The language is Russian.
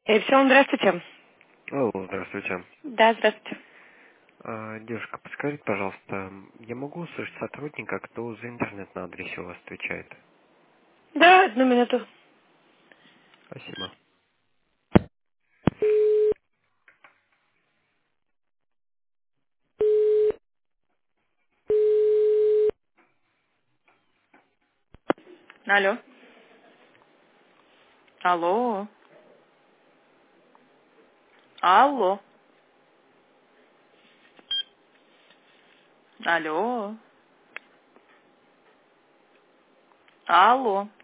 Эпсилон, здравствуйте. Алло, здравствуйте. Да, здравствуйте. Девушка, подскажите, пожалуйста, я могу услышать сотрудника, кто за интернет на адресе у вас отвечает? Да, одну минуту. Спасибо. Алло. Алло. Алло. Алло. Алло.